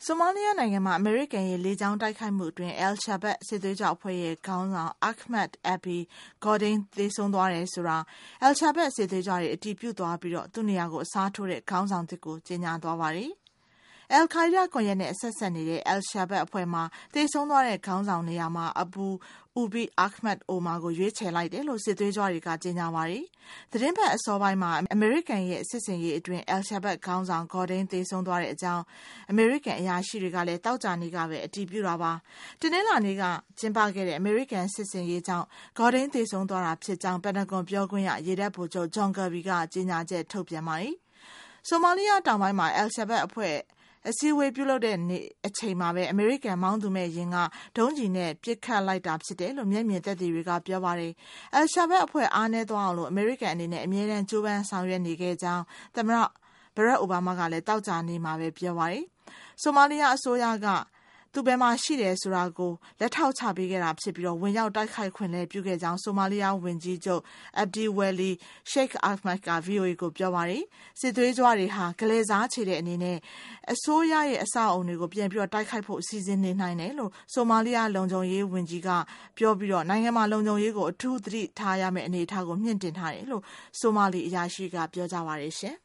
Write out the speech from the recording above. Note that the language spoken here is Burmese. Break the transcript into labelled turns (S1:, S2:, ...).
S1: ဆိုမာလီယာနိုင်ငံမှာအမေရိကန်ရဲ့လေကြောင်းတိုက်ခိုက်မှုအတွင်း Al-Shabaab စစ်သွေးကြွအဖွဲ့ရဲ့ခေါင်းဆောင် Ahmad Abdi Godane သေဆုံးသွားတယ်ဆိုတာ Al-Shabaab စစ်သွေးကြွတွေအတည်ပြုသွားပြီးသူ့နေရာကိုအစားထိုးတဲ့ခေါင်းဆောင်သစ်ကိုကြေညာသွားပါတယ်။ Al-Qaeda ကွန်ရက်နဲ့ဆက်ဆက်နေတဲ့ Al-Shabaab အဖွဲ့မှာသေဆုံးသွားတဲ့ခေါင်းဆောင်နေရာမှာ Abu Ubaid Ahmad Omar ကိုရွေးချယ်လိုက်တယ်လို့စစ်သွေးကြွတွေကကြေညာပါတယ်။သတင်းပတ်အစောပိုင်းမှာအမေရိကန်ရဲ့စစ်စင်ရေးအတွင်း Al-Shabaab ခေါင်းဆောင် Godane သေဆုံးသွားတဲ့အကြောင်းအမေရိကန်အရာရှိတွေကလည်းတောက်ကြနေ့ကပဲအတည်ပြုတာပါ။တနင်္လာနေ့ကကျင်းပခဲ့တဲ့အမေရိကန်စစ်စင်ရေးကြောင့် Godane သေဆုံးသွားတာဖြစ်ကြောင်းပန်တဂွန်ပြောခွင့်ရရေတပ်ဗိုလ်ချုပ် John Kirby ကကြေညာချက်ထုတ်ပြန်ပါတယ်။ဆိုမာလီယာတောင်ပိုင်းမှာ Al-Shabaab အဖွဲ့အစည်းအဝေးပြုလုပ်တဲ့အချိန်မှာပဲအမေရိကန်မောင်းသူမဲ့ယာဉ်ကဒုံးကျည်နဲ့ပစ်ခတ်လိုက်တာဖြစ်တယ်လို့မျက်မြင်သက်သေတွေကပြောပါတယ်။ Al-Shabaab အဖွဲ့အားနည်းသွားအောင်လို့အမေရိကန်အနေနဲ့အမြဲတမ်းကြိုးပမ်းဆောင်ရွက်နေခဲ့ကြောင်းသမ္မတဘရက်အိုဘားမားကလည်းတောက်ကြနေ့မှာပဲပြောပါတယ်။ဆိုမာလီယာအစိုးရကသူဘယ်မှာရှိတယ်ဆိုတာကိုလက်ထောက်ချပေးခဲ့တာဖြစ်ပြီးဝင်ရောက်တိုက်ခိုက်ခွင့်လည်းပြုခဲ့ကြောင်းဆိုမာလီယာဝန်ကြီးချုပ် Abdi Weli Sheikh Ahmed က VOA ကိုပြောပါတယ်။စစ်သွေးကြွတွေဟာကလေးစားချေတဲ့အနေနဲ့အစိုးရရဲ့အဆောက်အအုံတွေကိုပြန်ပြီးတိုက်ခိုက်ဖို့စီစဉ်နေနိုင်တယ်လို့ဆိုမာလီယာလုံခြုံရေးဝန်ကြီးကပြောပြီးနိုင်ငံမှာလုံခြုံရေးကိုအထူးသတိထားရမယ့်အနေအထားကိုမြင့်တင်ထားတယ်လို့ဆိုမာလီအရာရှိကပြောကြပါတယ်ရှင်။